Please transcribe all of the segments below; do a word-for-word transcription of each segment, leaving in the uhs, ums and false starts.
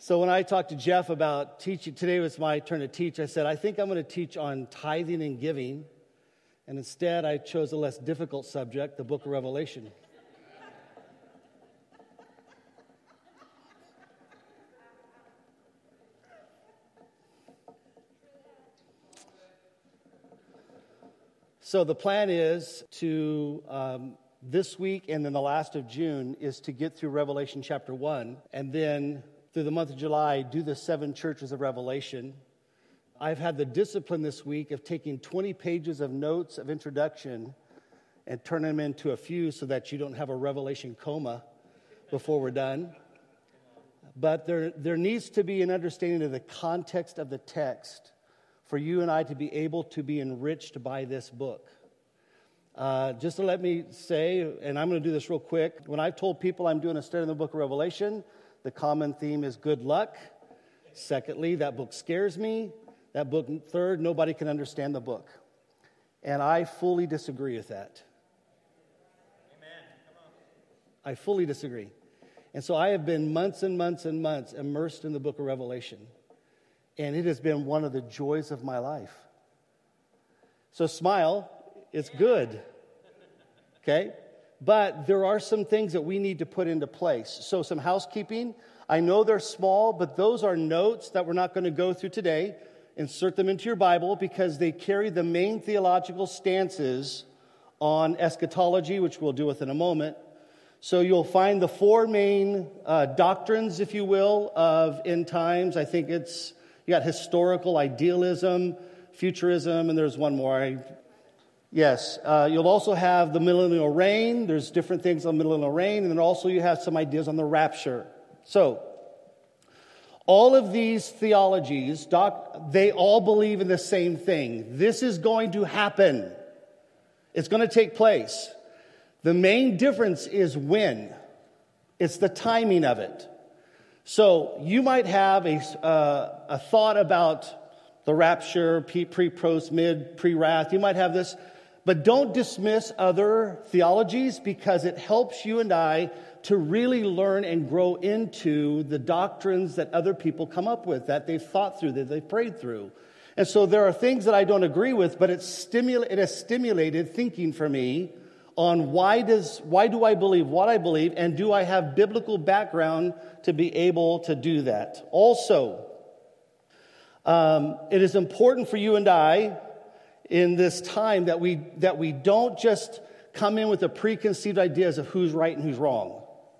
So when I talked to Jeff about teaching, today was my turn to teach, I said, I think I'm going to teach on tithing and giving. And instead, I chose a less difficult subject, the book of Revelation. So the plan is to, um, this week and then the last of June, is to get through Revelation chapter one, and then through the month of July, do the seven churches of Revelation. I've had the discipline this week of taking twenty pages of notes of introduction and turning them into a few so that you don't have a Revelation coma before we're done. But there, there needs to be an understanding of the context of the text for you and I to be able to be enriched by this book. Uh, just to let me say, and I'm going to do this real quick, when I've told people I'm doing a study in the book of Revelation, the common theme is good luck. Secondly, that book scares me. That book, third, nobody can understand the book. And I fully disagree with that. Amen. Come on. I fully disagree. And so I have been months and months and months immersed in the book of Revelation. And it has been one of the joys of my life. So smile, it's good. Okay? But there are some things that we need to put into place. So some housekeeping. I know they're small, but those are notes that we're not going to go through today. Insert them into your Bible because they carry the main theological stances on eschatology, which we'll deal with in a moment. So you'll find the four main uh, doctrines, if you will, of end times. I think it's, you got historical idealism, futurism, and there's one more. I, yes, uh, you'll also have the millennial reign. There's different things on millennial reign, and then also you have some ideas on the rapture. So all of these theologies, doc, they all believe in the same thing. This is going to happen. It's going to take place. The main difference is when. It's the timing of it. So you might have a, uh, a thought about the rapture, pre, post, mid, pre-wrath. You might have this, but don't dismiss other theologies because it helps you and I to really learn and grow into the doctrines that other people come up with, that they've thought through, that they've prayed through. And so there are things that I don't agree with, but it's stimula- it has stimulated thinking for me on why does why do I believe what I believe, and do I have biblical background to be able to do that. Also, um, it is important for you and I in this time that we that we don't just come in with the preconceived ideas of who's right and who's wrong.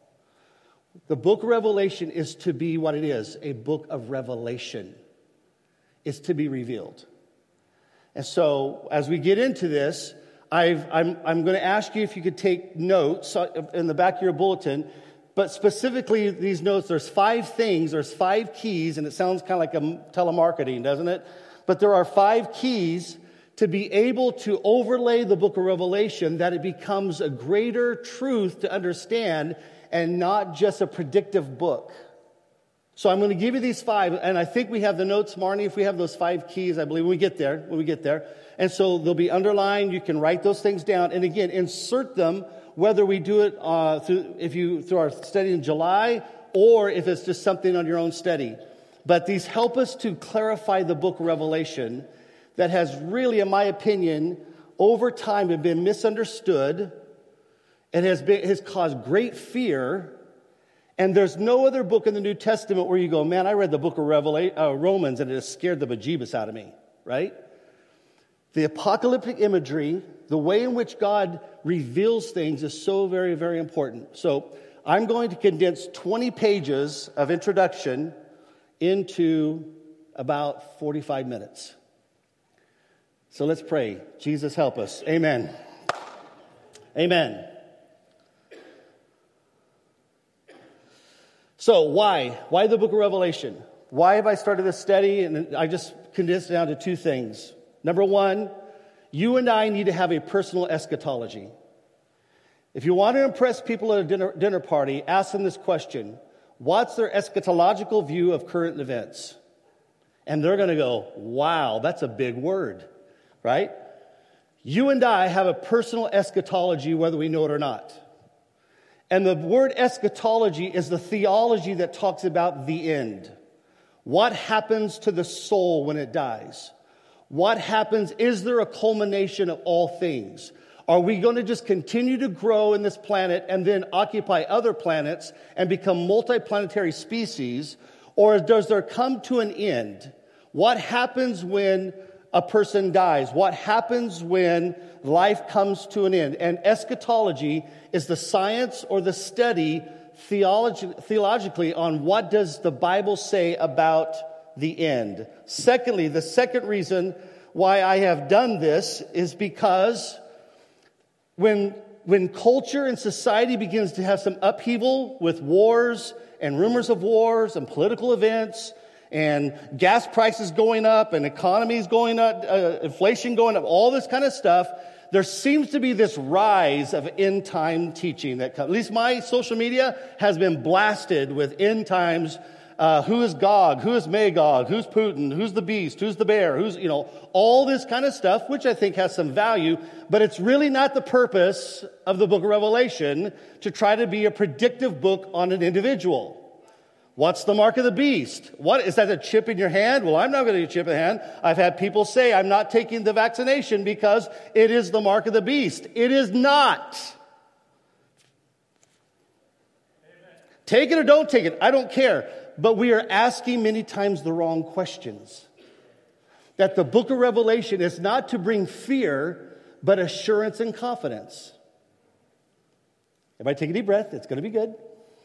The book of Revelation is to be what it is, a book of revelation. It's to be revealed. And so, as we get into this, I've, I'm, I'm going to ask you if you could take notes in the back of your bulletin, but specifically these notes, there's five things, there's five keys, and it sounds kind of like a telemarketing, doesn't it? But there are five keys to be able to overlay the book of Revelation, that it becomes a greater truth to understand and not just a predictive book. So I'm going to give you these five, and I think we have the notes, Marnie, if we have those five keys, I believe, when we get there, when we get there. And so they'll be underlined. You can write those things down. And again, insert them, whether we do it uh, through, if you, through our study in July, or if it's just something on your own study. But these help us to clarify the book of Revelation that has really, in my opinion, over time have been misunderstood and has been, has caused great fear. And there's no other book in the New Testament where you go, man, I read the book of Revela- uh, Romans and it has scared the bejeebus out of me, right? The apocalyptic imagery, the way in which God reveals things is so very, very important. So I'm going to condense twenty pages of introduction into about forty-five minutes. So let's pray. Jesus, help us. Amen. Amen. So why? Why the book of Revelation? Why have I started this study? And I just condensed it down to two things. Number one, you and I need to have a personal eschatology. If you want to impress people at a dinner, dinner party, ask them this question. What's their eschatological view of current events? And they're going to go, wow, that's a big word, right? You and I have a personal eschatology whether we know it or not. And the word eschatology is the theology that talks about the end. What happens to the soul when it dies? What happens? Is there a culmination of all things? Are we going to just continue to grow in this planet and then occupy other planets and become multiplanetary species? Or does there come to an end? What happens when a person dies? What happens when life comes to an end? And eschatology is the science or the study theologi- theologically on what does the Bible say about the end. Secondly, the second reason why I have done this is because when, when culture and society begins to have some upheaval with wars and rumors of wars and political events and gas prices going up and economies going up, uh, inflation going up, all this kind of stuff, there seems to be this rise of end time teaching that comes. At least my social media has been blasted with end times. Uh, who is Gog? Who is Magog? Who's Putin? Who's the beast? Who's the bear? Who's, you know, all this kind of stuff, which I think has some value, but it's really not the purpose of the book of Revelation to try to be a predictive book on an individual. What's the mark of the beast? What is that, a chip in your hand? Well, I'm not going to get a chip in the hand. I've had people say I'm not taking the vaccination because it is the mark of the beast. It is not. Amen. Take it or don't take it. I don't care. But we are asking many times the wrong questions. That the book of Revelation is not to bring fear, but assurance and confidence. Everybody take a deep breath. It's going to be good.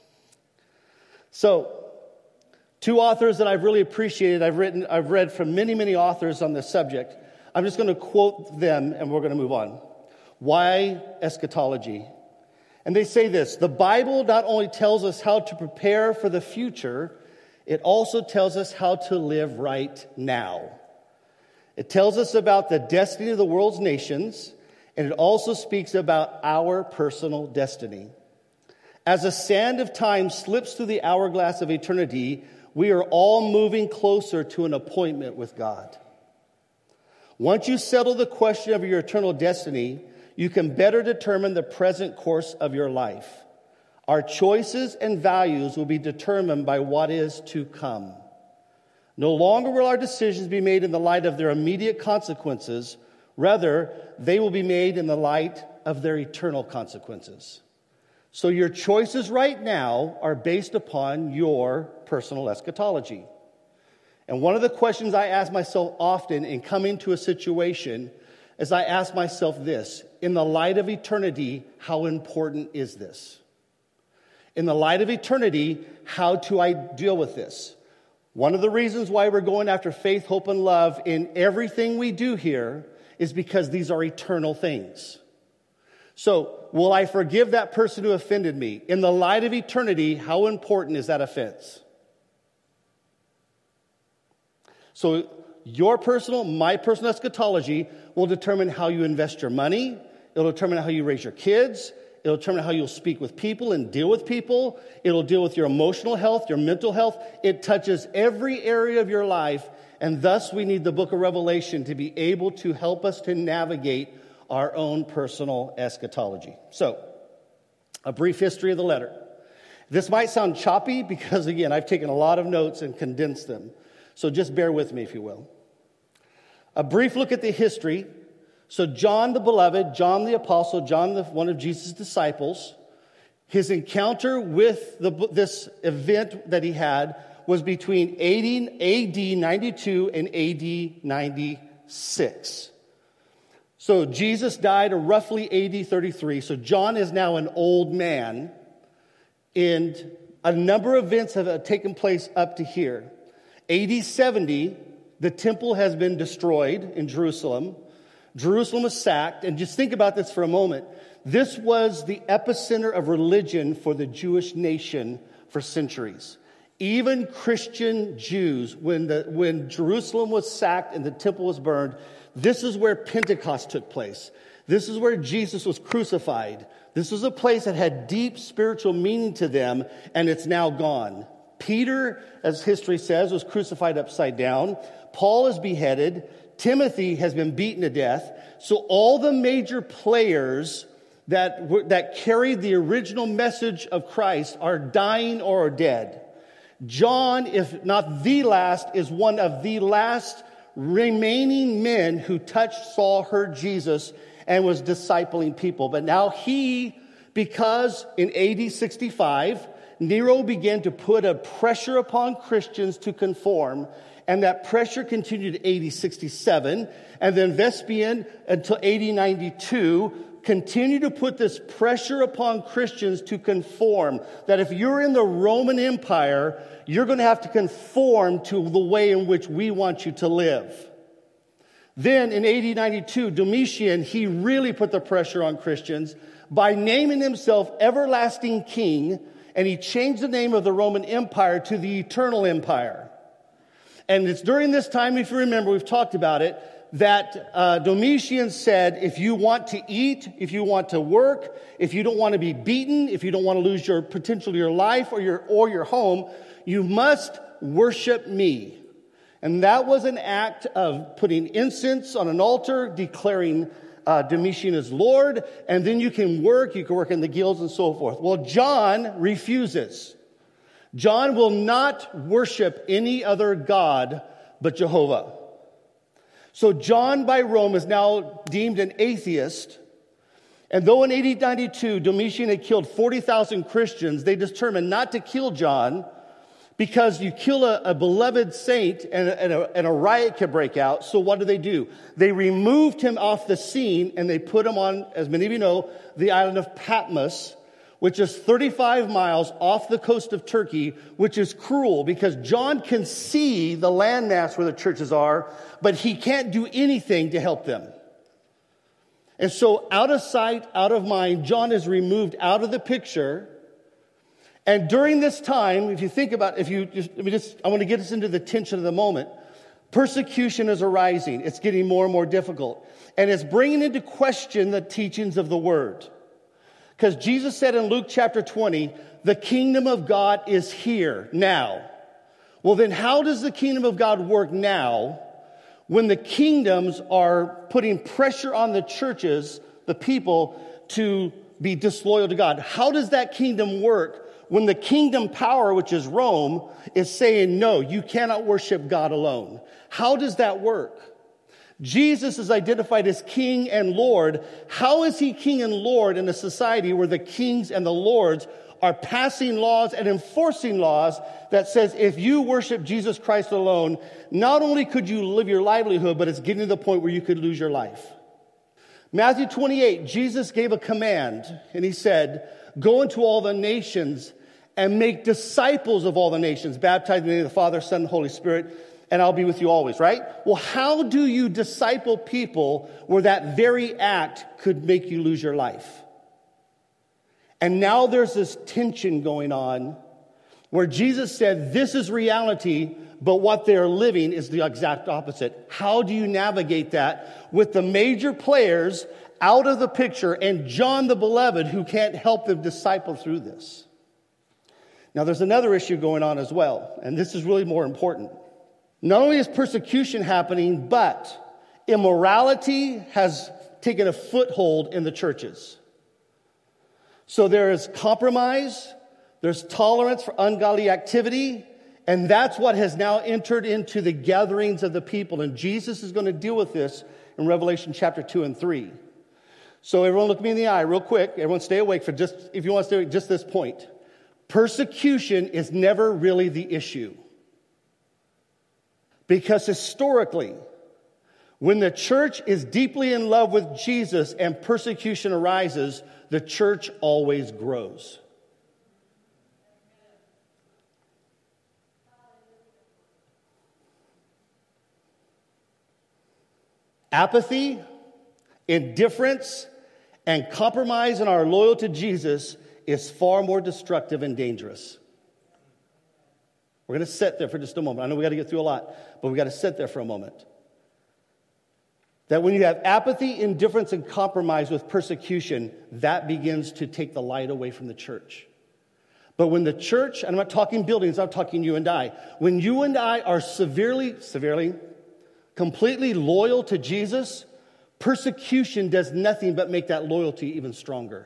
So, two authors that I've really appreciated, I've written, I've read from many, many authors on this subject. I'm just going to quote them and we're going to move on. Why eschatology? And they say this: the Bible not only tells us how to prepare for the future, it also tells us how to live right now. It tells us about the destiny of the world's nations, and it also speaks about our personal destiny. As the sand of time slips through the hourglass of eternity, we are all moving closer to an appointment with God. Once you settle the question of your eternal destiny, you can better determine the present course of your life. Our choices and values will be determined by what is to come. No longer will our decisions be made in the light of their immediate consequences. Rather, they will be made in the light of their eternal consequences. So your choices right now are based upon your personal eschatology. And one of the questions I ask myself often in coming to a situation is I ask myself this: in the light of eternity, how important is this? In the light of eternity, how do I deal with this? One of the reasons why we're going after faith, hope, and love in everything we do here is because these are eternal things. So, will I forgive that person who offended me? In the light of eternity, how important is that offense? So, your personal, my personal eschatology will determine how you invest your money. It'll determine how you raise your kids. It'll determine how you'll speak with people and deal with people. It'll deal with your emotional health, your mental health. It touches every area of your life. And thus, we need the book of Revelation to be able to help us to navigate our own personal eschatology. So, a brief history of the letter. This might sound choppy because, again, I've taken a lot of notes and condensed them. So just bear with me, if you will. A brief look at the history. So John the Beloved, John the Apostle, John, the, one of Jesus' disciples, his encounter with the, this event that he had was between A D ninety-two and A D ninety-six. So Jesus died roughly A D thirty-three. So John is now an old man. And a number of events have taken place up to here. A D seventy, the temple has been destroyed in Jerusalem. Jerusalem was sacked. And just think about this for a moment. This was the epicenter of religion for the Jewish nation for centuries. Even Christian Jews, when the when Jerusalem was sacked and the temple was burned, this is where Pentecost took place. This is where Jesus was crucified. This was a place that had deep spiritual meaning to them, and it's now gone. Peter, as history says, was crucified upside down. Paul is beheaded. Timothy has been beaten to death. So all the major players that, were, that carried the original message of Christ are dying or are dead. John, if not the last, is one of the last remaining men who touched, saw, heard Jesus, and was discipling people. But now he, because in A D sixty-five, Nero began to put a pressure upon Christians to conform, and that pressure continued to A D sixty-seven, and then Vespasian until A D ninety-two continued to put this pressure upon Christians to conform, that if you're in the Roman Empire, you're going to have to conform to the way in which we want you to live. Then in A D ninety-two, Domitian, he really put the pressure on Christians by naming himself Everlasting King, and he changed the name of the Roman Empire to the Eternal Empire. And it's during this time, if you remember, we've talked about it, that uh, Domitian said, if you want to eat, if you want to work, if you don't want to be beaten, if you don't want to lose your potentially your life or your or your home, you must worship me. And that was an act of putting incense on an altar, declaring uh, Domitian as Lord, and then you can work, you can work in the guilds and so forth. Well, John refuses. John will not worship any other god but Jehovah. So John by Rome is now deemed an atheist. And though in A D ninety-two Domitian had killed forty thousand Christians, they determined not to kill John because you kill a, a beloved saint and a, and, a, and a riot could break out. So what do they do? They removed him off the scene and they put him on, as many of you know, the island of Patmos, which is thirty-five miles off the coast of Turkey, which is cruel because John can see the landmass where the churches are, but he can't do anything to help them. And so out of sight, out of mind, John is removed out of the picture. And during this time, if you think about, if you just, let me just, I want to get us into the tension of the moment. Persecution is arising. It's getting more and more difficult. And it's bringing into question the teachings of the word. Because Jesus said in Luke chapter twenty, the kingdom of God is here now. Well, then how does the kingdom of God work now when the kingdoms are putting pressure on the churches, the people, to be disloyal to God? How does that kingdom work when the kingdom power, which is Rome, is saying, no, you cannot worship God alone? How does that work? Jesus is identified as King and Lord. How is he King and Lord in a society where the kings and the lords are passing laws and enforcing laws that says if you worship Jesus Christ alone, not only could you live your livelihood, but it's getting to the point where you could lose your life. Matthew twenty-eight, Jesus gave a command, and he said, go into all the nations and make disciples of all the nations, baptizing in the name of the Father, Son, and Holy Spirit, and I'll be with you always, right? Well, how do you disciple people where that very act could make you lose your life? And now there's this tension going on where Jesus said, this is reality, but what they're living is the exact opposite. How do you navigate that with the major players out of the picture and John the Beloved who can't help them disciple through this? Now, there's another issue going on as well, and this is really more important. Not only is persecution happening, but immorality has taken a foothold in the churches. So there is compromise, there's tolerance for ungodly activity, and that's what has now entered into the gatherings of the people. And Jesus is going to deal with this in Revelation chapter two and three. So everyone look me in the eye real quick. Everyone stay awake for just, if you want to stay awake, just this point. Persecution is never really the issue. Because historically, when the church is deeply in love with Jesus and persecution arises, the church always grows. Apathy, indifference, and compromise in our loyalty to Jesus is far more destructive and dangerous. We're going to sit there for just a moment. I know we got to get through a lot, but we got to sit there for a moment. That when you have apathy, indifference, and compromise with persecution, that begins to take the light away from the church. But when the church, and I'm not talking buildings, I'm talking you and I. When you and I are severely, severely, completely loyal to Jesus, Persecution does nothing but make that loyalty even stronger.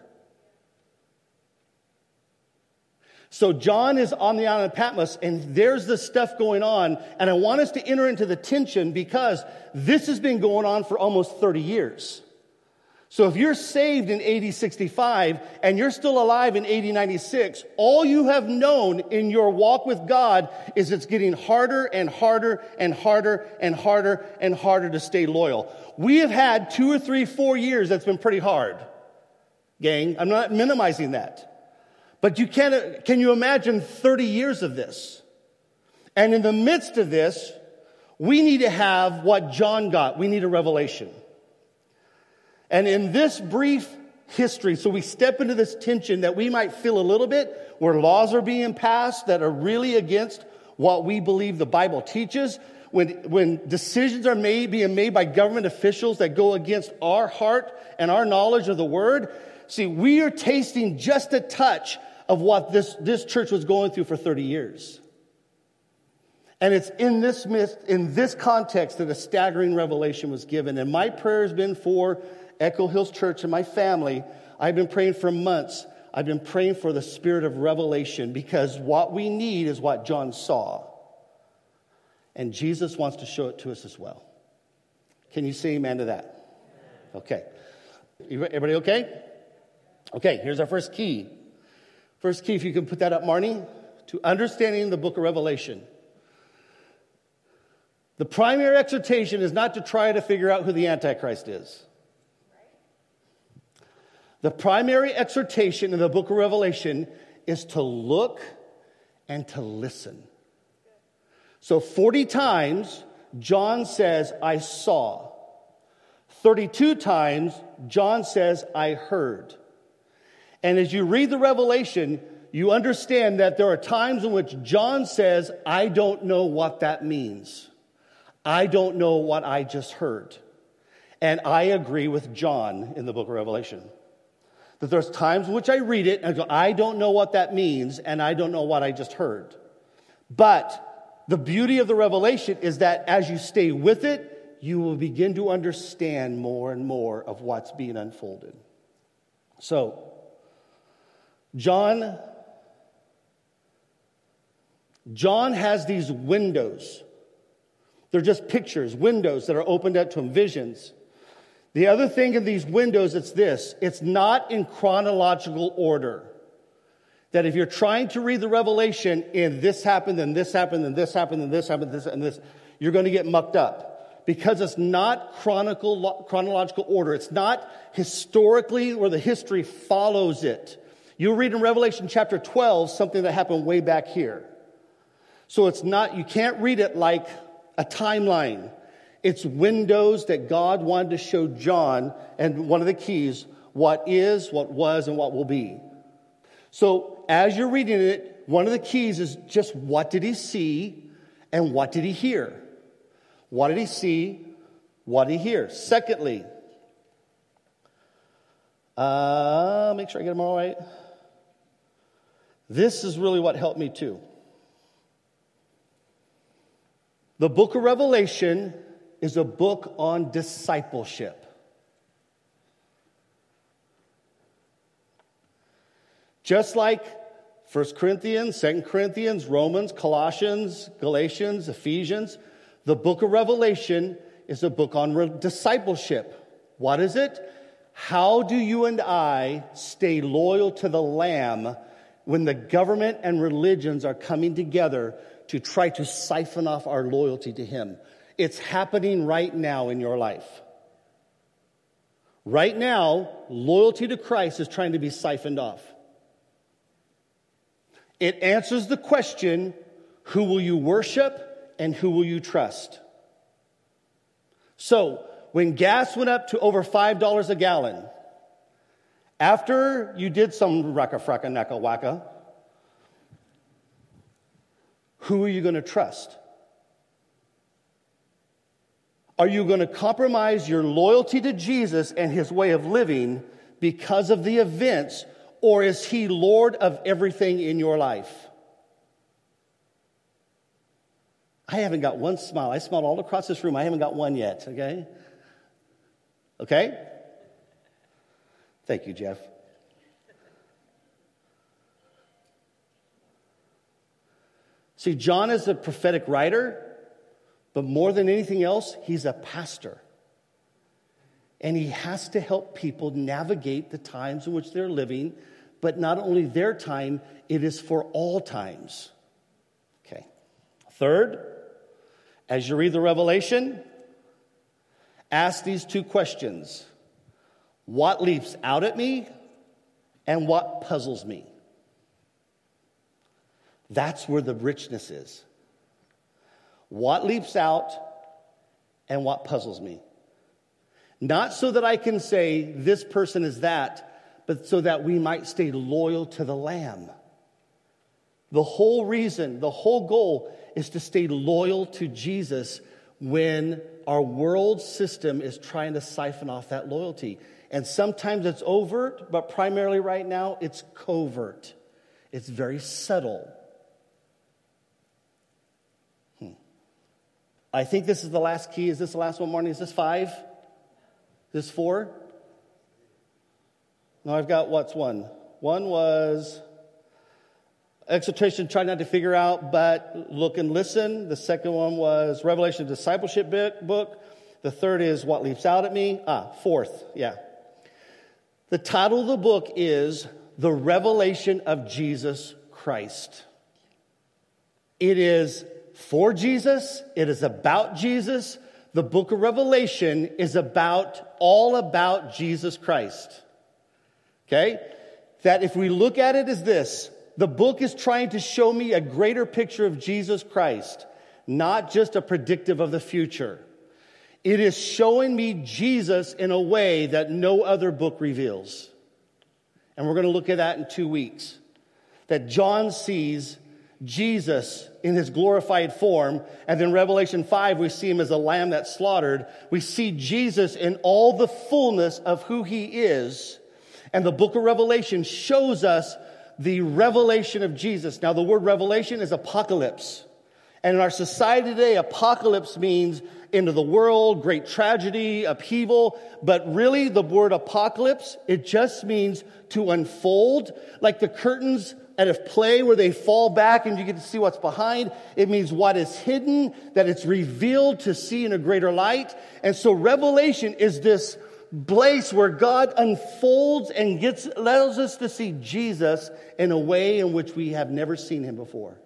So John is on the island of Patmos, and there's this stuff going on, and I want us to enter into the tension because this has been going on for almost thirty years. So if you're saved in A D sixty-five and you're still alive in A D ninety-six, all you have known in your walk with God is it's getting harder and harder and harder and harder and harder to stay loyal. We have had two or three, four years that's been pretty hard, gang. I'm not minimizing that. But you can't, can you imagine thirty years of this? And in the midst of this, we need to have what John got. We need a revelation. And in this brief history, so we step into this tension that we might feel a little bit, where laws are being passed that are really against what we believe the Bible teaches, when, when decisions are made, being made by government officials that go against our heart and our knowledge of the Word. See, we are tasting just a touch of what this, this church was going through for thirty years. And it's in this midst, in this context that a staggering revelation was given. And my prayer has been for Echo Hills Church and my family. I've been praying for months. I've been praying for the spirit of revelation, because what we need is what John saw. And Jesus wants to show it to us as well. Can you say amen to that? Okay. Everybody okay? Okay, here's our first key. First key, if you can put that up, Marnie, to understanding the book of Revelation. The primary exhortation is not to try to figure out who the Antichrist is. The primary exhortation in the book of Revelation is to look and to listen. So forty times, John says, I saw. thirty-two times, John says, I heard. And as you read the Revelation, you understand that there are times in which John says, I don't know what that means. I don't know what I just heard. And I agree with John in the book of Revelation. That there's times in which I read it and I go, I don't know what that means, and I don't know what I just heard. But the beauty of the Revelation is that as you stay with it, you will begin to understand more and more of what's being unfolded. So, John, John has these windows. They're just pictures, windows that are opened up to him, visions. The other thing in these windows, it's this. It's not in chronological order. That if you're trying to read the Revelation in this happened, and this happened, and this happened, and this happened, this and this, you're going to get mucked up. Because it's not chronicle, chronological order. It's not historically where the history follows it. You'll read in Revelation chapter twelve something that happened way back here. So it's not, you can't read it like a timeline. It's windows that God wanted to show John, and one of the keys, what is, what was, and what will be. So as you're reading it, one of the keys is just what did he see and what did he hear? What did he see? What did he hear? Secondly, uh, make sure I get them all right. This is really what helped me too. The book of Revelation is a book on discipleship. Just like First Corinthians, Second Corinthians, Romans, Colossians, Galatians, Ephesians, the book of Revelation is a book on re- discipleship. What is it? How do you and I stay loyal to the Lamb when the government and religions are coming together to try to siphon off our loyalty to Him? It's happening right now in your life. Right now, loyalty to Christ is trying to be siphoned off. It answers the question, who will you worship and who will you trust? So, when gas went up to over five dollars a gallon, after you did some raka fraka naka waka, who are you going to trust? Are you going to compromise your loyalty to Jesus and His way of living because of the events, or is He Lord of everything in your life? I haven't got one smile. I smiled all across this room. I haven't got one yet, okay? Okay? Thank you, Jeff. See, John is a prophetic writer, but more than anything else, he's a pastor. And he has to help people navigate the times in which they're living, but not only their time, it is for all times. Okay. Third, as you read the Revelation, ask these two questions. What leaps out at me and what puzzles me? That's where the richness is. What leaps out and what puzzles me? Not so that I can say this person is that, but so that we might stay loyal to the Lamb. The whole reason, the whole goal is to stay loyal to Jesus when our world system is trying to siphon off that loyalty. And sometimes it's overt, but primarily right now it's covert. It's very subtle. Hmm. I think this is the last key. Is this the last one, Marnie? Is this five? Is this four? No, I've got what's one? One was exhortation, try not to figure out, but look and listen. The second one was Revelation discipleship book. The third is what leaps out at me. Ah, fourth, yeah. The title of the book is The Revelation of Jesus Christ. It is for Jesus. It is about Jesus. The book of Revelation is about, all about Jesus Christ. Okay? That if we look at it as this, the book is trying to show me a greater picture of Jesus Christ, not just a predictive of the future. It is showing me Jesus in a way that no other book reveals. And we're going to look at that in two weeks. That John sees Jesus in his glorified form, and then Revelation five, we see him as a lamb that's slaughtered. We see Jesus in all the fullness of who he is. And the book of Revelation shows us the revelation of Jesus. Now, the word revelation is apocalypse. And in our society today, apocalypse means end of the world, great tragedy, upheaval. But really, the word apocalypse, it just means to unfold. Like the curtains at a play where they fall back and you get to see what's behind. It means what is hidden, that it's revealed to see in a greater light. And so Revelation is this place where God unfolds and gets allows us to see Jesus in a way in which we have never seen him before.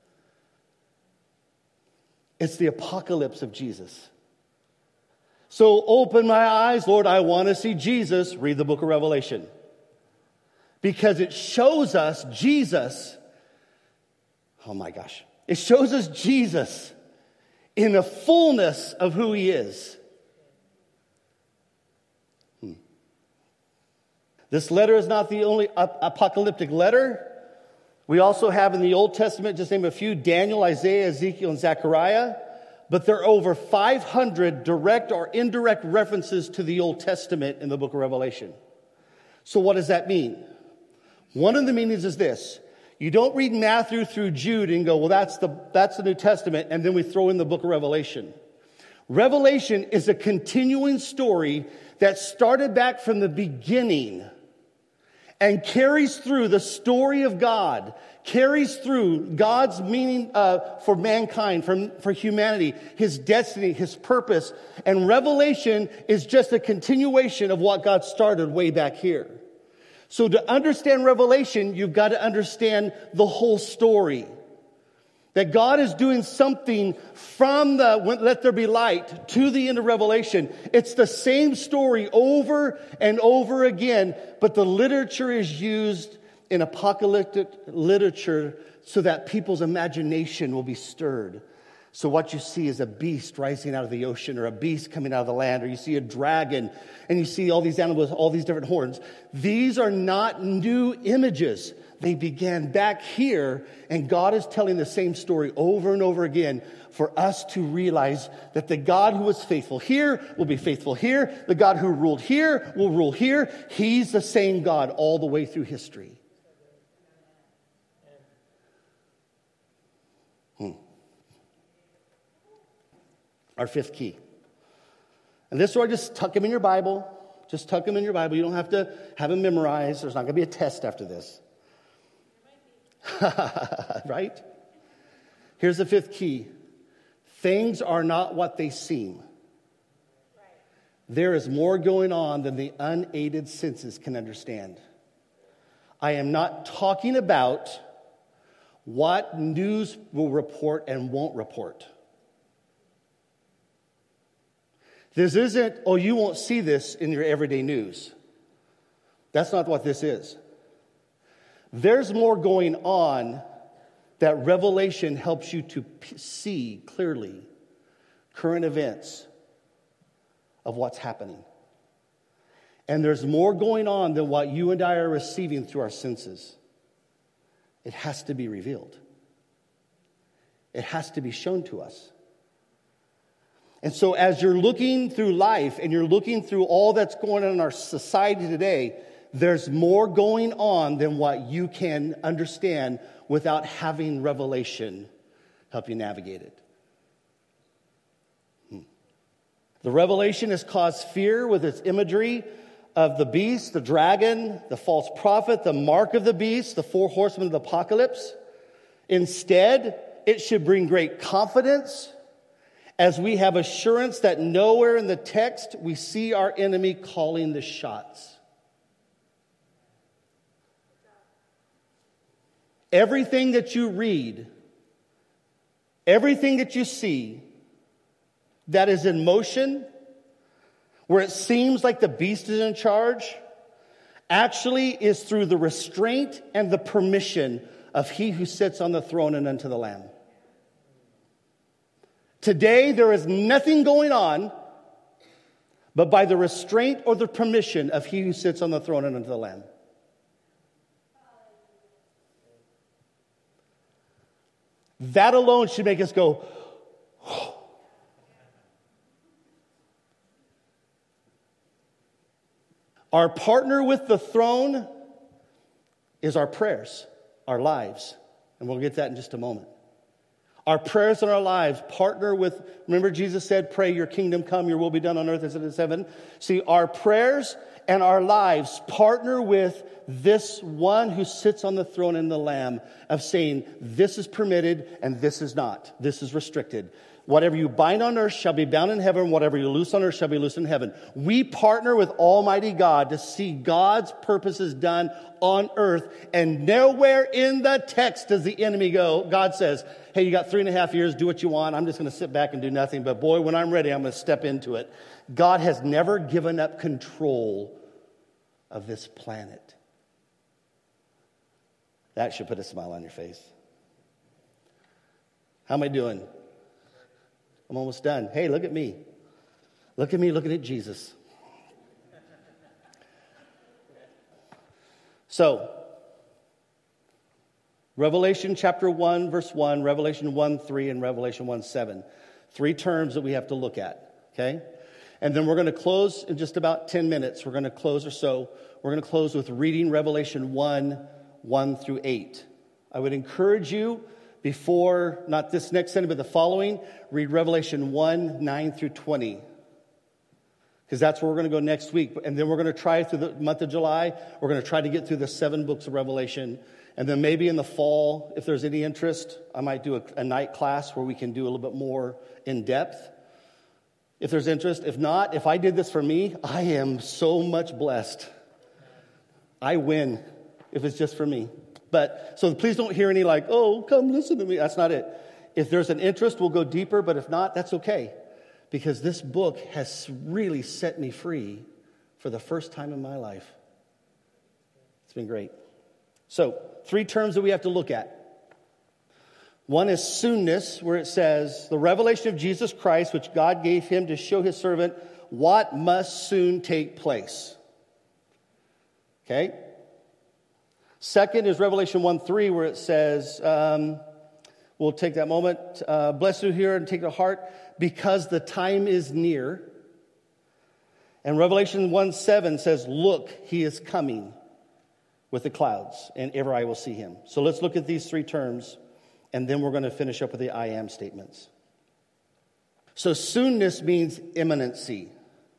It's the apocalypse of Jesus. So open my eyes, Lord, I want to see Jesus. Read the book of Revelation. Because it shows us Jesus. Oh my gosh. It shows us Jesus in the fullness of who he is. Hmm. This letter is not the only ap- apocalyptic letter. We also have in the Old Testament, just name a few, Daniel, Isaiah, Ezekiel, and Zechariah. But there are over five hundred direct or indirect references to the Old Testament in the book of Revelation. So what does that mean? One of the meanings is this. You don't read Matthew through Jude and go, well, that's the, that's the New Testament, and then we throw in the book of Revelation. Revelation is a continuing story that started back from the beginning and carries through the story of God, carries through God's meaning uh, for mankind, for, for humanity, his destiny, his purpose. And Revelation is just a continuation of what God started way back here. So to understand Revelation, you've got to understand the whole story. That God is doing something from the when, let there be light to the end of Revelation. It's the same story over and over again, but the literature is used in apocalyptic literature so that people's imagination will be stirred. So what you see is a beast rising out of the ocean, or a beast coming out of the land, or you see a dragon, and you see all these animals, all these different horns. These are not new images. They began back here, and God is telling the same story over and over again for us to realize that the God who was faithful here will be faithful here. The God who ruled here will rule here. He's the same God all the way through history. Hmm. Our fifth key. And this story, just tuck them in your Bible. Just tuck them in your Bible. You don't have to have them memorized. There's not going to be a test after this. Right? Here's the fifth key. Things are not what they seem. There is more going on than the unaided senses can understand. I am not talking about what news will report and won't report. This isn't, oh, you won't see this in your everyday news. That's not what this is. There's more going on that Revelation helps you to p- see clearly current events of what's happening. And there's more going on than what you and I are receiving through our senses. It has to be revealed. It has to be shown to us. And so as you're looking through life and you're looking through all that's going on in our society today, there's more going on than what you can understand without having revelation help you navigate it. Hmm. The revelation has caused fear with its imagery of the beast, the dragon, the false prophet, the mark of the beast, the four horsemen of the apocalypse. Instead, it should bring great confidence as we have assurance that nowhere in the text we see our enemy calling the shots. Everything that you read, everything that you see that is in motion, where it seems like the beast is in charge, actually is through the restraint and the permission of he who sits on the throne and unto the Lamb. Today, there is nothing going on but by the restraint or the permission of he who sits on the throne and unto the Lamb. That alone should make us go, oh. Our partner with the throne is our prayers, our lives. And we'll get that in just a moment. Our prayers and our lives partner with, remember Jesus said, pray your kingdom come, your will be done on earth as it is in heaven. See, our prayers and our lives partner with this one who sits on the throne and the Lamb of saying, this is permitted and this is not. This is restricted. Whatever you bind on earth shall be bound in heaven. Whatever you loose on earth shall be loosed in heaven. We partner with Almighty God to see God's purposes done on earth. And nowhere in the text does the enemy go. God says, hey, you got three and a half years. Do what you want. I'm just going to sit back and do nothing. But boy, when I'm ready, I'm going to step into it. God has never given up control of this planet. That should put a smile on your face. How am I doing? I'm almost done. Hey, look at me. Look at me looking at Jesus. So, Revelation chapter one, verse one, Revelation one, three, and Revelation one, seven. Three terms that we have to look at, okay? And then we're going to close in just about ten minutes. We're going to close or so. We're going to close with reading Revelation one, one through eight. I would encourage you, before, not this next Sunday, but the following, read Revelation one, nine through twenty. Because that's where we're going to go next week. And then we're going to try through the month of July, we're going to try to get through the seven books of Revelation. And then maybe in the fall, if there's any interest, I might do a, a night class where we can do a little bit more in depth. If there's interest. If not, if I did this for me, I am so much blessed. I win if it's just for me. But, so please don't hear any like, oh, come listen to me. That's not it. If there's an interest, we'll go deeper. But if not, that's okay. Because this book has really set me free for the first time in my life. It's been great. So, three terms that we have to look at. One is soonness, where it says, the revelation of Jesus Christ, which God gave him to show his servant what must soon take place. Okay? Second is Revelation one three, where it says, um, we'll take that moment. Uh, Bless you here and take it to heart, because the time is near. And Revelation one seven says, look, he is coming with the clouds, and ever I will see him. So let's look at these three terms, and then we're going to finish up with the I am statements. So soonness means imminency.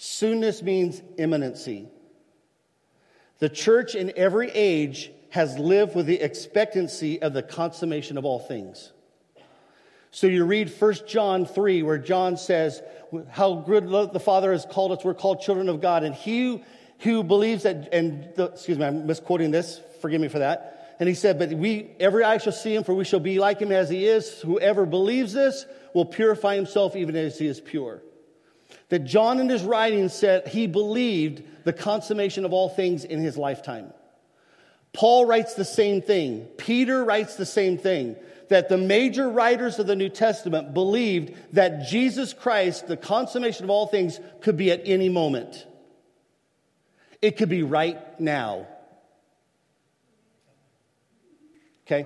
Soonness means imminency. The church in every age has lived with the expectancy of the consummation of all things. So you read First John three, where John says, how good the Father has called us, we're called children of God. And he who believes that, and the, excuse me, I'm misquoting this, forgive me for that. And he said, but we, every eye shall see him, for we shall be like him as he is. Whoever believes this will purify himself even as he is pure. That John in his writings said he believed the consummation of all things in his lifetime. Paul writes the same thing. Peter writes the same thing. That the major writers of the New Testament believed that Jesus Christ, the consummation of all things, could be at any moment. It could be right now. Okay?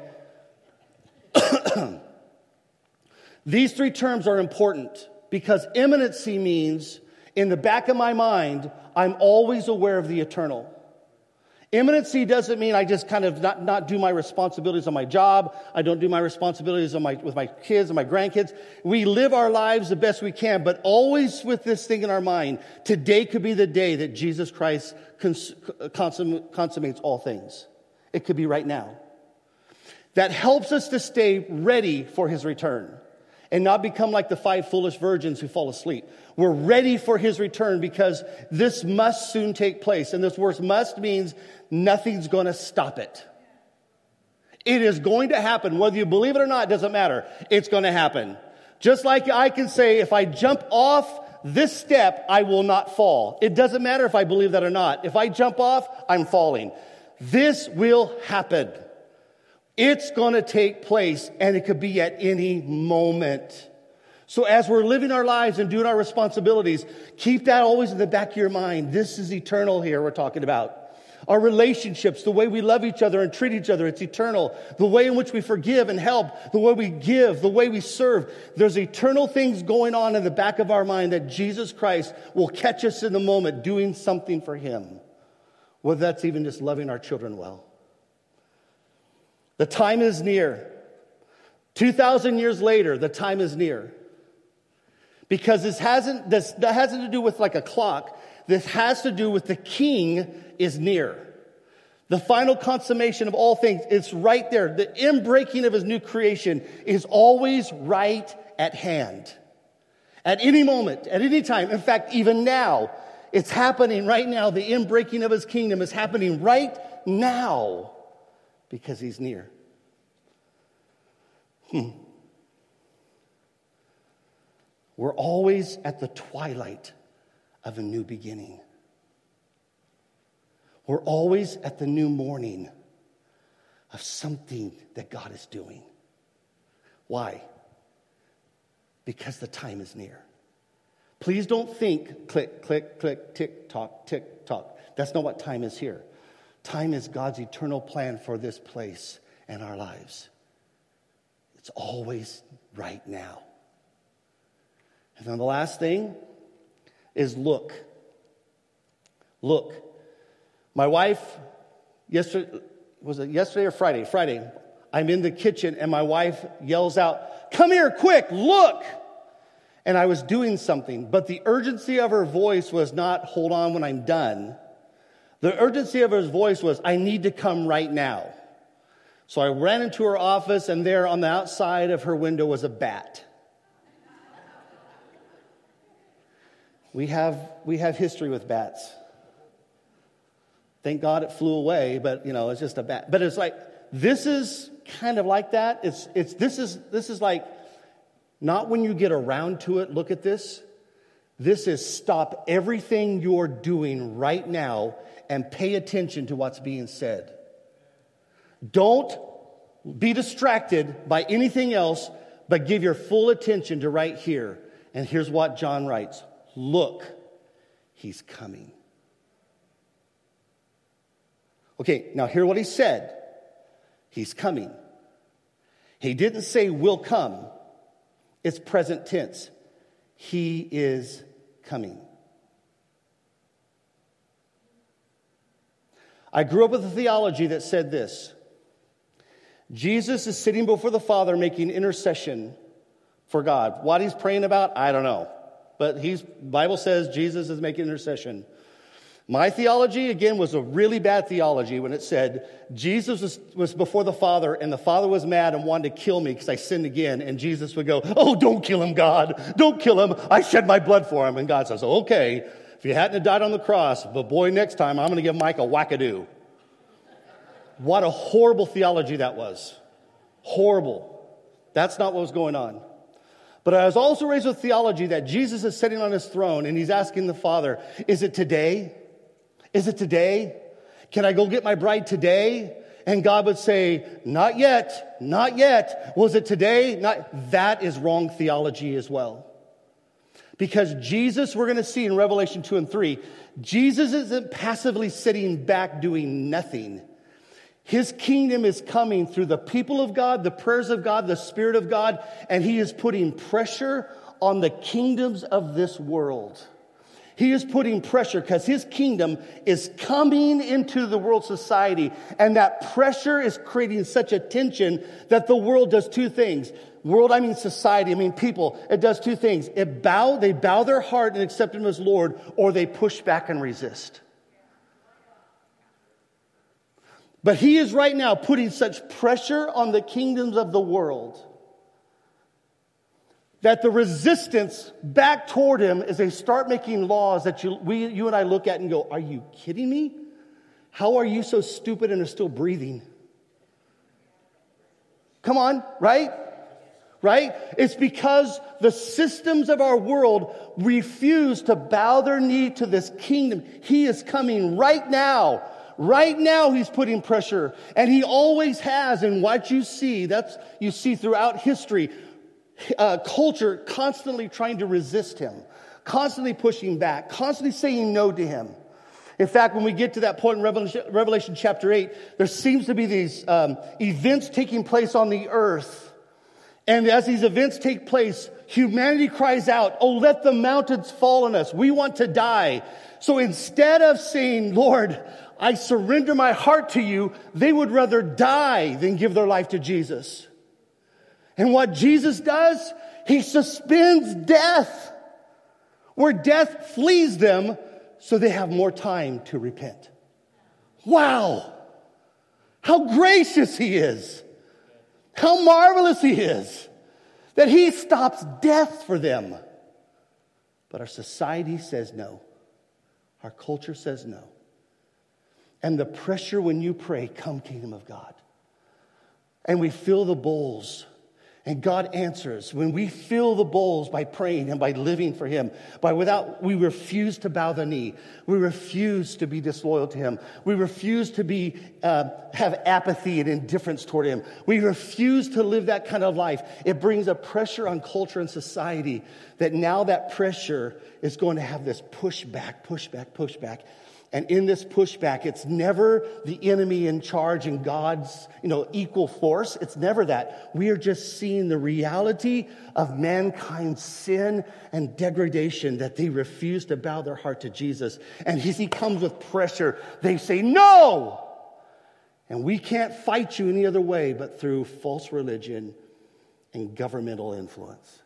These three terms are important because imminency means, in the back of my mind, I'm always aware of the eternal. Imminency doesn't mean I just kind of not, not do my responsibilities on my job. I don't do my responsibilities on my, with my kids and my grandkids. We live our lives the best we can, but always with this thing in our mind. Today could be the day that Jesus Christ cons- consum- consummates all things. It could be right now. That helps us to stay ready for his return and not become like the five foolish virgins who fall asleep. We're ready for his return because this must soon take place. And this word must means nothing's going to stop it. It is going to happen. Whether you believe it or not, it doesn't matter. It's going to happen. Just like I can say, if I jump off this step, I will not fall. It doesn't matter if I believe that or not. If I jump off, I'm falling. This will happen. It's going to take place, and it could be at any moment. So as we're living our lives and doing our responsibilities, keep that always in the back of your mind. This is eternal here we're talking about. Our relationships, the way we love each other and treat each other, it's eternal. The way in which we forgive and help, the way we give, the way we serve. There's eternal things going on in the back of our mind that Jesus Christ will catch us in the moment doing something for him. Whether that's even just loving our children well. The time is near. two thousand years later, the time is near. Because this hasn't, this, that hasn't to do with like a clock. This has to do with the king is near. The final consummation of all things, it's right there. The inbreaking of his new creation is always right at hand. At any moment, at any time. In fact, even now, it's happening right now. The inbreaking of his kingdom is happening right now. Because he's near. Hmm. We're always at the twilight of a new beginning. We're always at the new morning of something that God is doing. Why? Because the time is near. Please don't think click, click, click, tick, tock, tick, tock. That's not what time is here. Time is God's eternal plan for this place and our lives. It's always right now. And then the last thing is look. Look. My wife, yesterday, was it yesterday or Friday? Friday. I'm in the kitchen and my wife yells out, "Come here, quick, look!" And I was doing something, but the urgency of her voice was not, "Hold on when I'm done." The urgency of her voice was, "I need to come right now." So I ran into her office, and there on the outside of her window was a bat. We have we have history with bats. Thank God it flew away, but you know, it's just a bat. But it's like, this is kind of like that. It's it's this is this is like not when you get around to it, look at this. This is stop everything you're doing right now and pay attention to what's being said. Don't be distracted by anything else, but give your full attention to right here. And here's what John writes. Look, he's coming. Okay, now hear what he said. He's coming. He didn't say will come. It's present tense. He is coming. I grew up with a theology that said this. Jesus is sitting before the Father making intercession for God. What he's praying about, I don't know. but he's Bible says Jesus is making intercession. My theology, again, was a really bad theology when it said Jesus was, was before the Father, and the Father was mad and wanted to kill me because I sinned again. And Jesus would go, oh, don't kill him, God. Don't kill him. I shed my blood for him. And God says, okay, if you hadn't died on the cross, but boy, next time I'm going to give Mike a wackadoo. What a horrible theology that was. Horrible. That's not what was going on. But I was also raised with theology that Jesus is sitting on his throne and he's asking the Father, is it today? Is it today? Can I go get my bride today? And God would say, not yet, not yet. Was it today? Not. That is wrong theology as well. Because Jesus, we're going to see in Revelation two and three, Jesus isn't passively sitting back doing nothing. His kingdom is coming through the people of God, the prayers of God, the Spirit of God, and he is putting pressure on the kingdoms of this world. He is putting pressure because his kingdom is coming into the world society, and that pressure is creating such a tension that the world does two things. World, I mean society, I mean people. It does two things. It bow, they bow their heart and accept him as Lord, or they push back and resist. But he is right now putting such pressure on the kingdoms of the world that the resistance back toward him is they start making laws that you, we, you and I look at and go, are you kidding me? How are you so stupid and are still breathing? Come on, right? Right? It's because the systems of our world refuse to bow their knee to this kingdom. He is coming right now. Right now he's putting pressure. And he always has. And what you see, that's you see throughout history, Uh, culture constantly trying to resist him, constantly pushing back, constantly saying no to him. In fact, when we get to that point in Revelation, Revelation chapter eight, there seems to be these um, events taking place on the earth. And as these events take place, humanity cries out, oh, let the mountains fall on us. We want to die. So instead of saying, Lord, I surrender my heart to you, they would rather die than give their life to Jesus. And what Jesus does, he suspends death, where death flees them so they have more time to repent. Wow! How gracious he is. How marvelous he is that he stops death for them. But our society says no. Our culture says no. And the pressure when you pray, come kingdom of God. And we fill the bowls. And God answers when we fill the bowls by praying and by living for him. By without, we refuse to bow the knee. We refuse to be disloyal to him. We refuse to be uh, have apathy and indifference toward him. We refuse to live that kind of life. It brings a pressure on culture and society that now that pressure is going to have this pushback, pushback, pushback. And in this pushback, it's never the enemy in charge and God's, you know, equal force. It's never that. We are just seeing the reality of mankind's sin and degradation, that they refuse to bow their heart to Jesus. And as he comes with pressure, they say, no! And we can't fight you any other way but through false religion and governmental influence.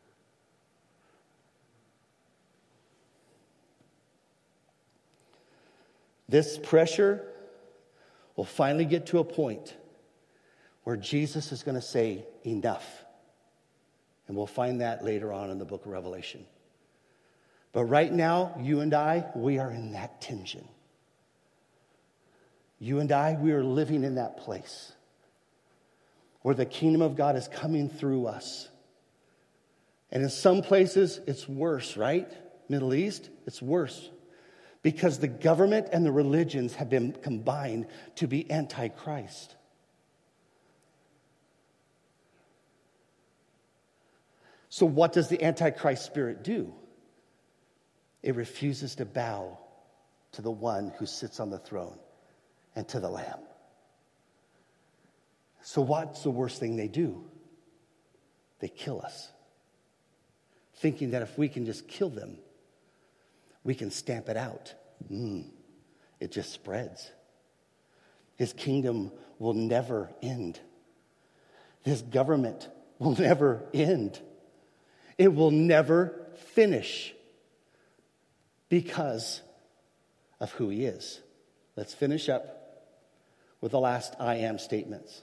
This pressure will finally get to a point where Jesus is going to say, enough. And we'll find that later on in the book of Revelation. But right now, you and I, we are in that tension. You and I, we are living in that place where the kingdom of God is coming through us. And in some places, it's worse, right? Middle East, it's worse. Because the government and the religions have been combined to be anti-Christ. So what does the anti-Christ spirit do? It refuses to bow to the one who sits on the throne and to the Lamb. So what's the worst thing they do? They kill us. Thinking that if we can just kill them, we can stamp it out. Mm, it just spreads. His kingdom will never end. His government will never end. It will never finish because of who he is. Let's finish up with the last I am statements.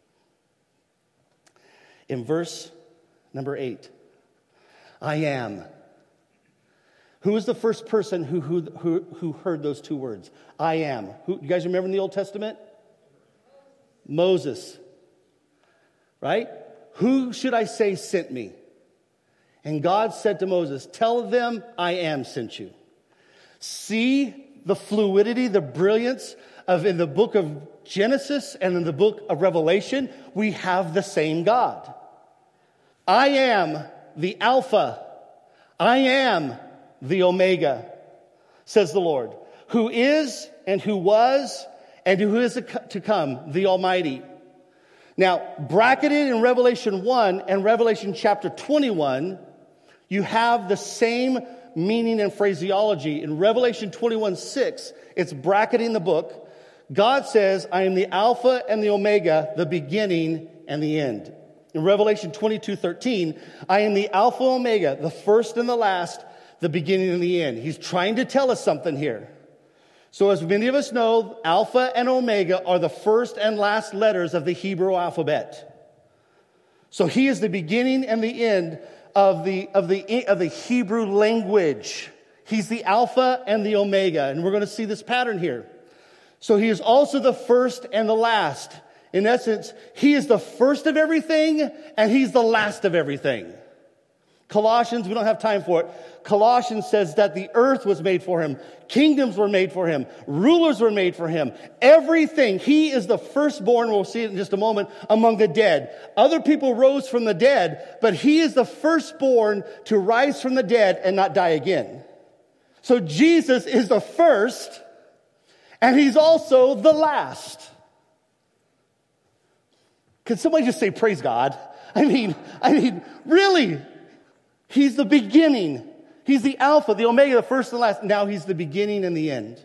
In verse number eight, I am. Who was the first person who, who, who, who heard those two words? I am. Who, you guys remember in the Old Testament? Moses. Right? Who should I say sent me? And God said to Moses, tell them I am sent you. See the fluidity, the brilliance of in the book of Genesis and in the book of Revelation, we have the same God. I am the Alpha. I am the Omega, says the Lord, who is and who was and who is to come, the Almighty. Now, bracketed in Revelation one and Revelation chapter twenty-one, you have the same meaning and phraseology. In Revelation twenty-one six, it's bracketing the book. God says, I am the Alpha and the Omega, the beginning and the end. In Revelation twenty-two thirteen, I am the Alpha and Omega, the first and the last, the beginning and the end. He's trying to tell us something here. So as many of us know, Alpha and Omega are the first and last letters of the Hebrew alphabet. So he is the beginning and the end of the, of the, of the Hebrew language. He's the Alpha and the Omega. And we're going to see this pattern here. So he is also the first and the last. In essence, he is the first of everything and he's the last of everything. Colossians, we don't have time for it. Colossians says that the earth was made for him. Kingdoms were made for him. Rulers were made for him. Everything. He is the firstborn, we'll see it in just a moment, among the dead. Other people rose from the dead, but he is the firstborn to rise from the dead and not die again. So Jesus is the first, and he's also the last. Can somebody just say, praise God? I mean, I mean, really? He's the beginning. He's the Alpha, the Omega, the first and last. Now he's the beginning and the end.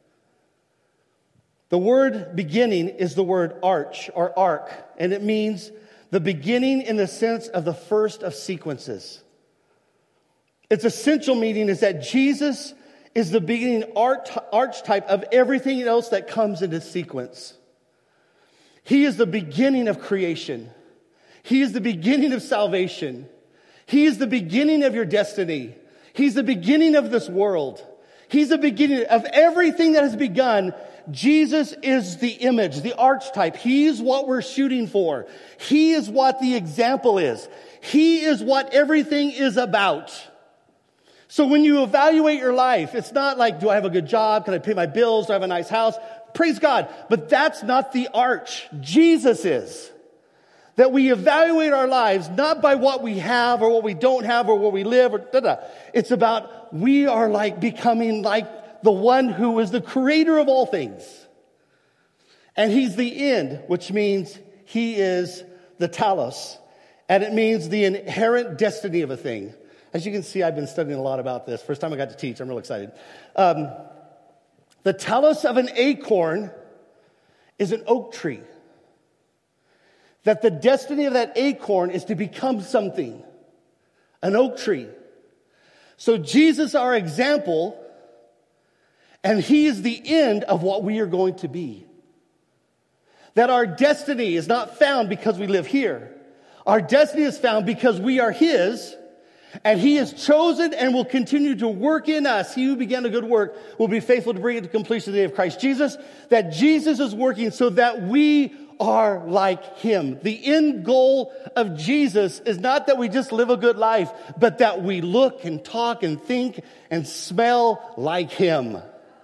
The word beginning is the word arch or arc, and it means the beginning in the sense of the first of sequences. Its essential meaning is that Jesus is the beginning archetype of everything else that comes into sequence. He is the beginning of creation. He is the beginning of salvation. He is the beginning of your destiny. He's the beginning of this world. He's the beginning of everything that has begun. Jesus is the image, the archetype. He's what we're shooting for. He is what the example is. He is what everything is about. So when you evaluate your life, it's not like, do I have a good job? Can I pay my bills? Do I have a nice house? Praise God. But that's not the arch. Jesus is. That we evaluate our lives not by what we have or what we don't have or where we live or da da. It's about we are like becoming like the one who is the creator of all things. And he's the end, which means he is the telos. And it means the inherent destiny of a thing. As you can see, I've been studying a lot about this. First time I got to teach, I'm real excited. Um, the telos of an acorn is an oak tree. That the destiny of that acorn is to become something. An oak tree. So Jesus, our example, and he is the end of what we are going to be. That our destiny is not found because we live here. Our destiny is found because we are his, and he is chosen and will continue to work in us. He who began a good work will be faithful to bring it to completion the day of Christ Jesus. That Jesus is working so that we are like him. The end goal of Jesus is not that we just live a good life, but that we look and talk and think and smell like him.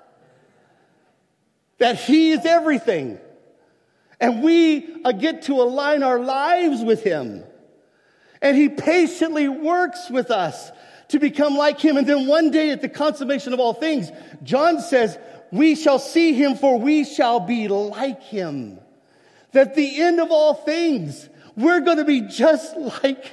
That he is everything. And we uh, get to align our lives with him. And he patiently works with us to become like him. And then one day at the consummation of all things, John says, we shall see him, for we shall be like him. That the end of all things, we're going to be just like,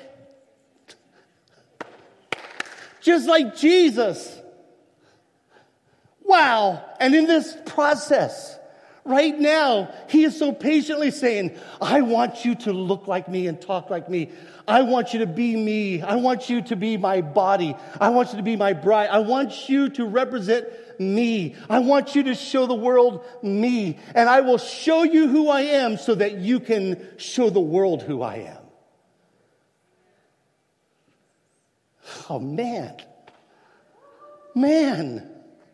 just like Jesus. Wow. And in this process, Right now, he is so patiently saying, I want you to look like me and talk like me. I want you to be me. I want you to be my body. I want you to be my bride. I want you to represent me. I want you to show the world me. And I will show you who I am so that you can show the world who I am. Oh, man. Man.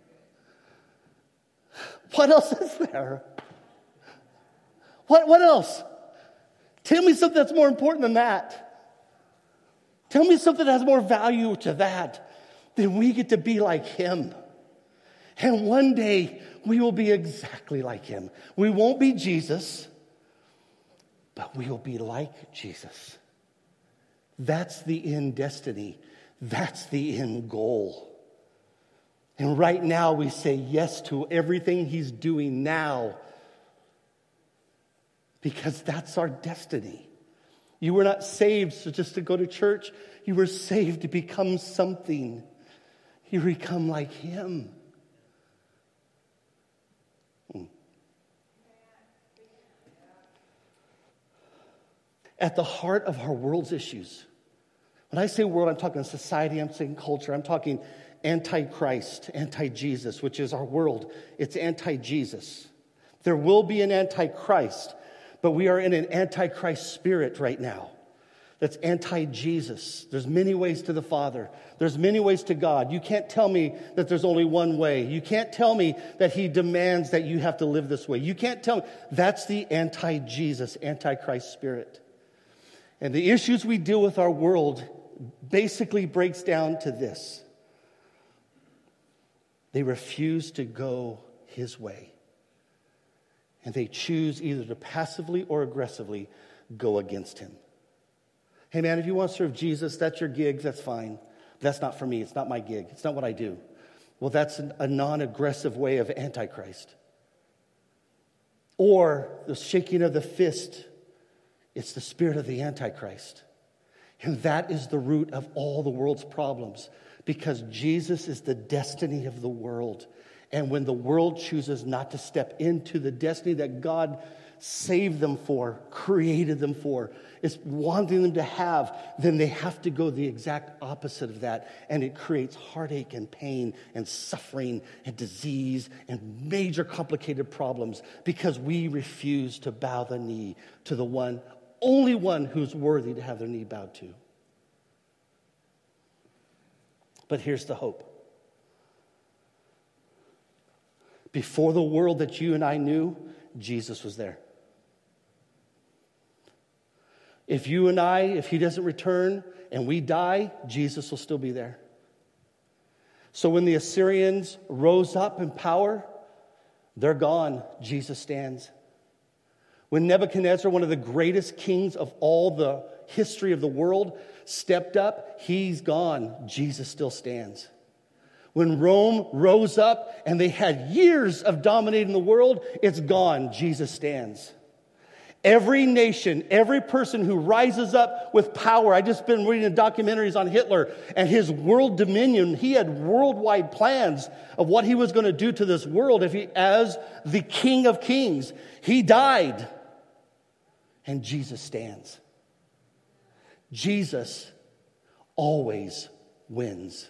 What else is there? What, what else? Tell me something that's more important than that. Tell me something that has more value to that than we get to be like him. And one day we will be exactly like him. We won't be Jesus, but we will be like Jesus. That's the end destiny. That's the end goal. And right now we say yes to everything he's doing now because that's our destiny. You were not saved so just to go to church. You were saved to become something. You become like him. Hmm. At the heart of our world's issues. When I say world, I'm talking society, I'm saying culture, I'm talking anti-Christ, anti-Jesus, which is our world. It's anti-Jesus. There will be an anti-Christ, but we are in an anti-Christ spirit right now. That's anti-Jesus. There's many ways to the Father. There's many ways to God. You can't tell me that there's only one way. You can't tell me that he demands that you have to live this way. You can't tell me. That's the anti-Jesus, anti-Christ spirit. And the issues we deal with our world basically breaks down to this. They refuse to go his way. And they choose either to passively or aggressively go against him. Hey man, if you want to serve Jesus, that's your gig, that's fine. That's not for me, it's not my gig, it's not what I do. Well, that's a non-aggressive way of antichrist. Or the shaking of the fist, it's the spirit of the antichrist. And that is the root of all the world's problems. Because Jesus is the destiny of the world. And when the world chooses not to step into the destiny that God saved them for, created them for, is wanting them to have, then they have to go the exact opposite of that. And it creates heartache and pain and suffering and disease and major complicated problems because we refuse to bow the knee to the one, only one who's worthy to have their knee bowed to. But here's the hope. Before the world that you and I knew, Jesus was there. If you and I, if he doesn't return and we die, Jesus will still be there. So when the Assyrians rose up in power, they're gone. Jesus stands. When Nebuchadnezzar, one of the greatest kings of all the history of the world, stepped up, he's gone. Jesus still stands. When Rome rose up and they had years of dominating the world, it's gone. Jesus stands. Every nation, every person who rises up with power. I just been reading documentaries on Hitler and his world dominion. He had worldwide plans of what he was going to do to this world if he, as the King of Kings. He died. And Jesus stands. Jesus always wins.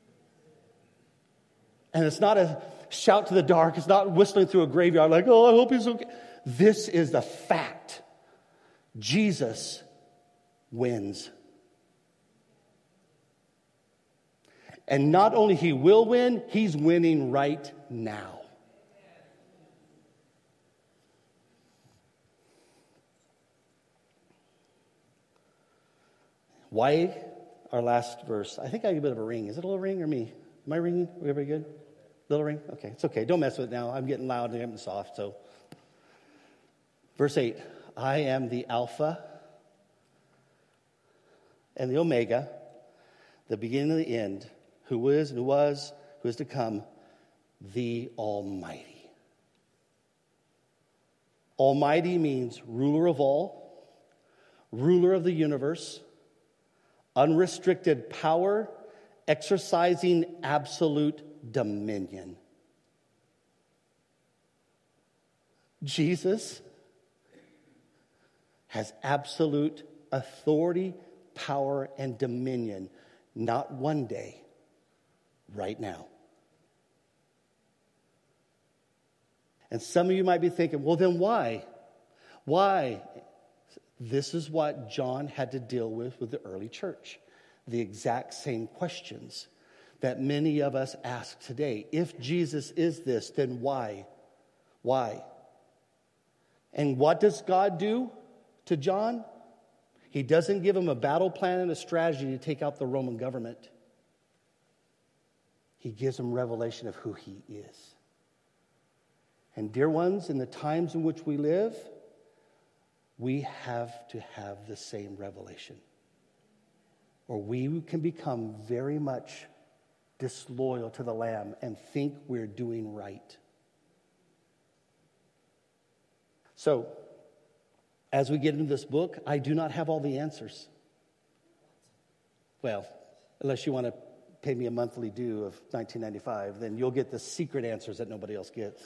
And it's not a shout to the dark. It's not whistling through a graveyard like, oh, I hope he's okay. This is the fact. Jesus wins. And not only he will win, he's winning right now. Why our last verse? I think I have a bit of a ring. Is it a little ring or me? Am I ringing? Are we everybody good? Little ring? Okay, it's okay. Don't mess with it now. I'm getting loud and I'm soft. So, verse eight. I am the Alpha and the Omega, the beginning and the end, who is and who was, who is to come, the Almighty. Almighty means ruler of all, ruler of the universe, unrestricted power, exercising absolute dominion. Jesus has absolute authority, power, and dominion, not one day, right now. And some of you might be thinking, well, then why? Why? This is what John had to deal with with the early church. The exact same questions that many of us ask today. If Jesus is this, then why? Why? And what does God do to John? He doesn't give him a battle plan and a strategy to take out the Roman government. He gives him revelation of who he is. And dear ones, in the times in which we live, we have to have the same revelation, or we can become very much disloyal to the Lamb and think we're doing right. So, as we get into this book, I do not have all the answers. Well, unless you want to pay me a monthly due of nineteen ninety-five, then you'll get the secret answers that nobody else gets.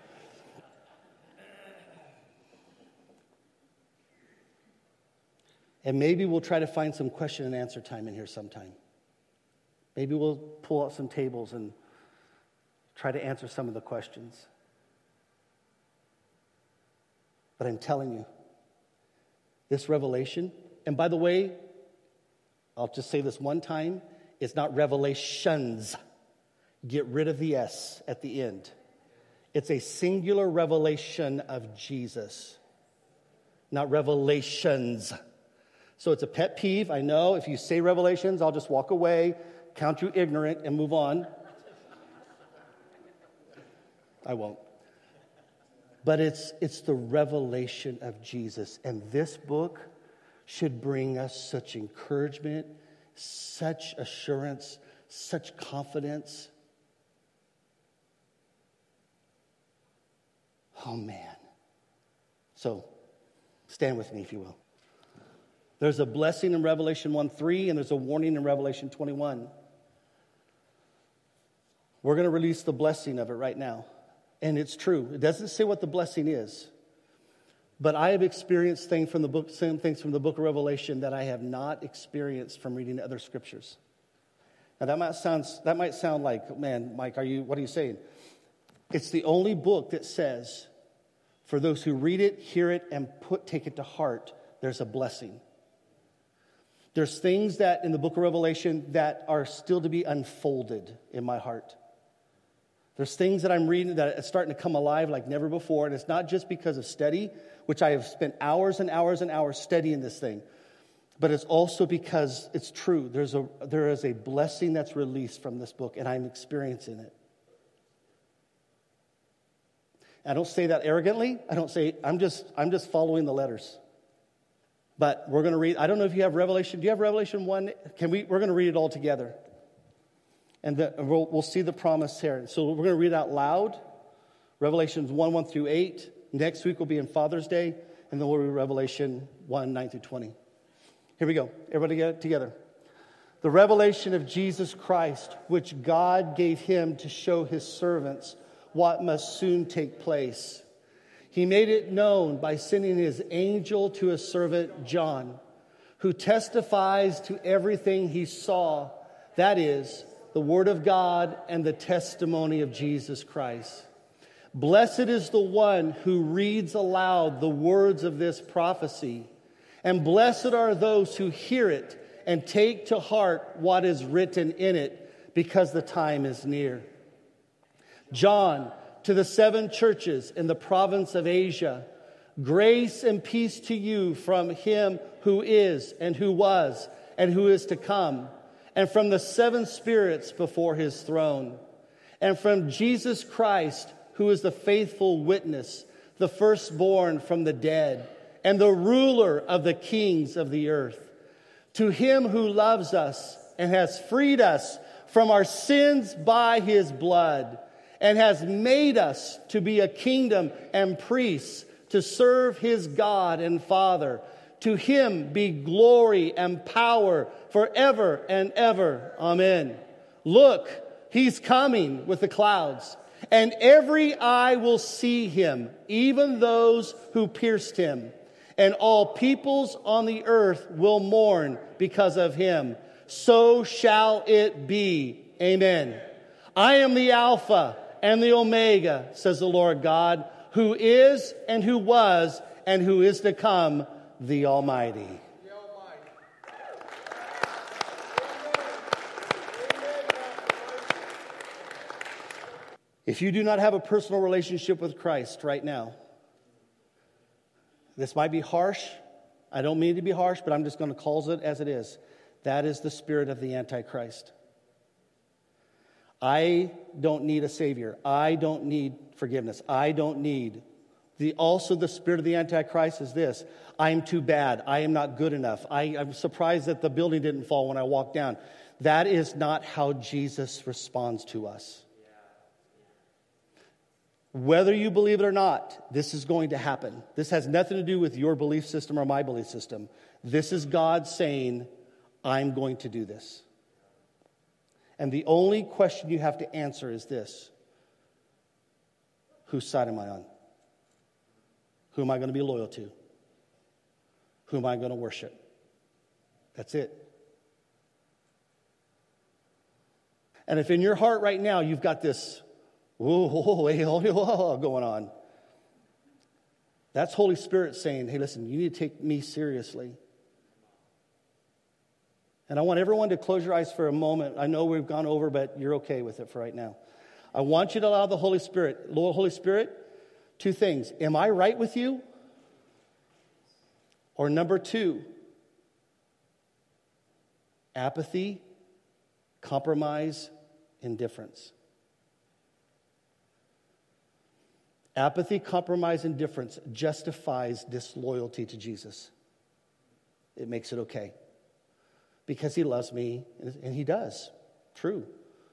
And maybe we'll try to find some question and answer time in here sometime. Maybe we'll pull out some tables and try to answer some of the questions. But I'm telling you, this revelation, and by the way, I'll just say this one time, it's not revelations. Get rid of the S at the end. It's a singular revelation of Jesus, not revelations. So it's a pet peeve. I know if you say revelations, I'll just walk away, count you ignorant, and move on. I won't. But it's it's the revelation of Jesus. And this book should bring us such encouragement, such assurance, such confidence. Oh, man. So stand with me, if you will. There's a blessing in Revelation one three, and there's a warning in Revelation twenty-one. We're going to release the blessing of it right now. And it's true. It doesn't say what the blessing is. But I have experienced things from the book, same things from the book of Revelation that I have not experienced from reading other scriptures. Now that might sound that might sound like, man, Mike, are you what are you saying? It's the only book that says, for those who read it, hear it, and put take it to heart, there's a blessing. There's things that in the book of Revelation that are still to be unfolded in my heart. There's things that I'm reading that are starting to come alive like never before. And it's not just because of study, which I have spent hours and hours and hours studying this thing. But it's also because it's true. There's a, there is a blessing that's released from this book, and I'm experiencing it. I don't say that arrogantly. I don't say, I'm just, I'm just following the letters. But we're going to read, I don't know if you have Revelation. Do you have Revelation one? Can we, we're going to read it all together. And the, we'll, we'll see the promise here. So we're going to read it out loud. Revelations one, one through eight. Next week will be in Father's Day. And then we'll read Revelation one, nine through twenty. Here we go. Everybody get it together. The revelation of Jesus Christ, which God gave him to show his servants what must soon take place. He made it known by sending his angel to his servant John, who testifies to everything he saw, that is, the word of God and the testimony of Jesus Christ. Blessed is the one who reads aloud the words of this prophecy, and blessed are those who hear it and take to heart what is written in it, because the time is near. John, to the seven churches in the province of Asia, grace and peace to you from him who is and who was and who is to come, and from the seven spirits before his throne, and from Jesus Christ, who is the faithful witness, the firstborn from the dead, and the ruler of the kings of the earth. To him who loves us and has freed us from our sins by his blood, and has made us to be a kingdom and priests to serve his God and Father. To him be glory and power forever and ever. Amen. Look, he's coming with the clouds, And every eye will see him, even those who pierced him. And all peoples on the earth will mourn because of him. So shall it be. Amen. I am the Alpha and the Omega, says the Lord God, who is and who was and who is to come, the Almighty. If you do not have a personal relationship with Christ right now, this might be harsh. I don't mean to be harsh, but I'm just going to call it as it is. That is the spirit of the Antichrist. I don't need a Savior. I don't need forgiveness. I don't need. The, also, the spirit of the Antichrist is this. I'm too bad. I am not good enough. I, I'm surprised that the building didn't fall when I walked down. That is not how Jesus responds to us. Whether you believe it or not, this is going to happen. This has nothing to do with your belief system or my belief system. This is God saying, I'm going to do this. And the only question you have to answer is this. Whose side am I on? Who am I going to be loyal to? Who am I going to worship? That's it. And if in your heart right now you've got this Whoa, whoa, hey, whoa, whoa, going on. That's Holy Spirit saying, hey, listen, you need to take me seriously. And I want everyone to close your eyes for a moment. I know we've gone over, but you're okay with it for right now. I want you to allow the Holy Spirit, Lord, Holy Spirit, two things. Am I right with you? Or number two, apathy, compromise, indifference. Apathy, compromise, indifference justifies disloyalty to Jesus. It makes it okay. Because he loves me, and he does. True.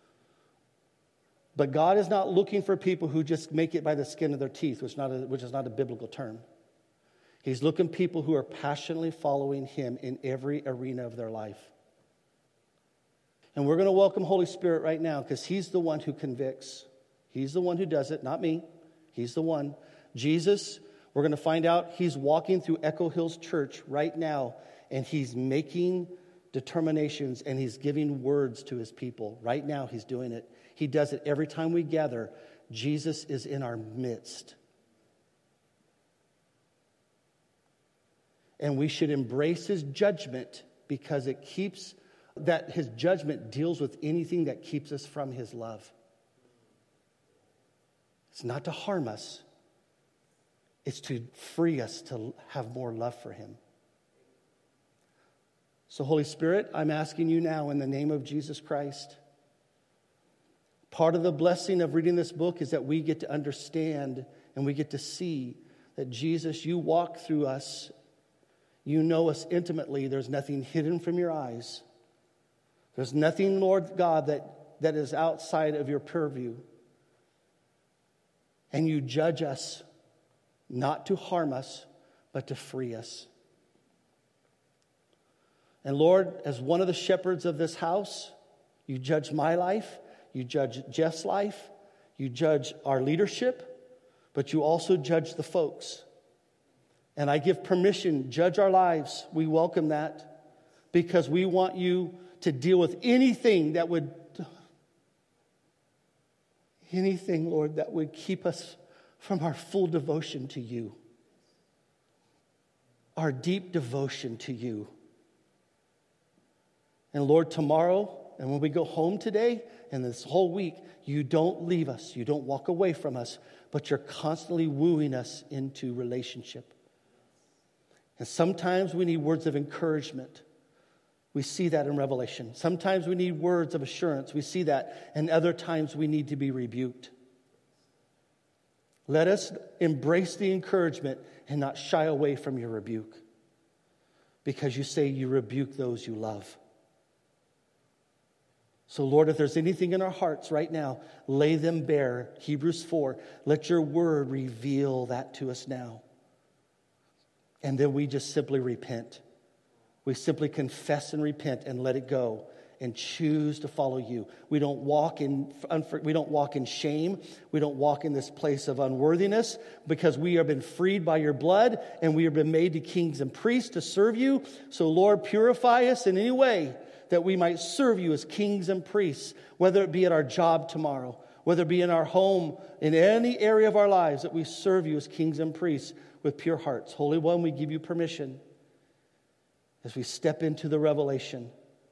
But God is not looking for people who just make it by the skin of their teeth, which is not a, which is not a biblical term. He's looking for people who are passionately following him in every arena of their life. And we're going to welcome Holy Spirit right now because he's the one who convicts. He's the one who does it, not me. He's the one. Jesus, we're going to find out, he's walking through Echo Hills Church right now, and he's making determinations, and he's giving words to his people. Right now, he's doing it. He does it every time we gather. Jesus is in our midst. And we should embrace his judgment because it keeps, that his judgment deals with anything that keeps us from his love. It's not to harm us. It's to free us to have more love for him. So, Holy Spirit, I'm asking you now in the name of Jesus Christ. Part of the blessing of reading this book is that we get to understand and we get to see that Jesus, you walk through us. You know us intimately. There's nothing hidden from your eyes. There's nothing, Lord God, that, that is outside of your purview. And you judge us not to harm us, but to free us. And Lord, as one of the shepherds of this house, you judge my life, you judge Jeff's life, you judge our leadership, but you also judge the folks. And I give permission, judge our lives. We welcome that because we want you to deal with anything that would Anything, Lord, that would keep us from our full devotion to you. Our deep devotion to you. And Lord, tomorrow, and when we go home today, and this whole week, you don't leave us. You don't walk away from us, but you're constantly wooing us into relationship. And sometimes we need words of encouragement. We see that in Revelation. Sometimes we need words of assurance. We see that. And other times we need to be rebuked. Let us embrace the encouragement and not shy away from your rebuke. Because you say you rebuke those you love. So Lord, if there's anything in our hearts right now, lay them bare. Hebrews four, let your word reveal that to us now. And then we just simply repent. We simply confess and repent and let it go and choose to follow you. We don't walk in we don't walk in shame. We don't walk in this place of unworthiness, because we have been freed by your blood and we have been made to kings and priests to serve you. So Lord, purify us in any way that we might serve you as kings and priests, whether it be at our job tomorrow, whether it be in our home, in any area of our lives, that we serve you as kings and priests with pure hearts. Holy One, we give you permission as we step into the revelation.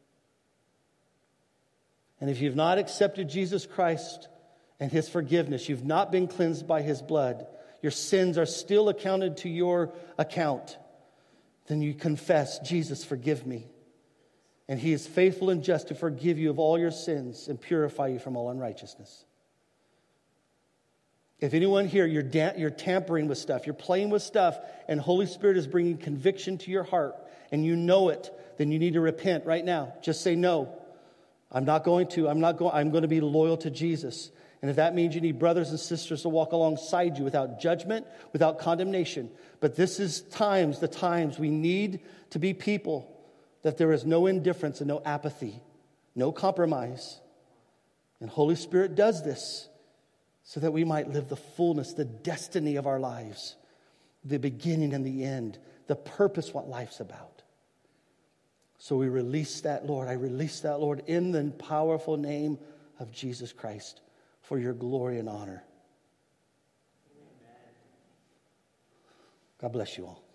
And if you've not accepted Jesus Christ and his forgiveness, you've not been cleansed by his blood, your sins are still accounted to your account, then you confess, Jesus, forgive me. And he is faithful and just to forgive you of all your sins and purify you from all unrighteousness. If anyone here, you're, da- you're tampering with stuff, you're playing with stuff, and Holy Spirit is bringing conviction to your heart, and you know it, then you need to repent right now. Just say, no, I'm not going to. I'm not going. I'm going to be loyal to Jesus. And if that means you need brothers and sisters to walk alongside you without judgment, without condemnation. But this is times, the times we need to be people that there is no indifference and no apathy, no compromise. And Holy Spirit does this so that we might live the fullness, the destiny of our lives, the beginning and the end, the purpose, what life's about. So we release that, Lord. I release that, Lord, in the powerful name of Jesus Christ for your glory and honor. God bless you all.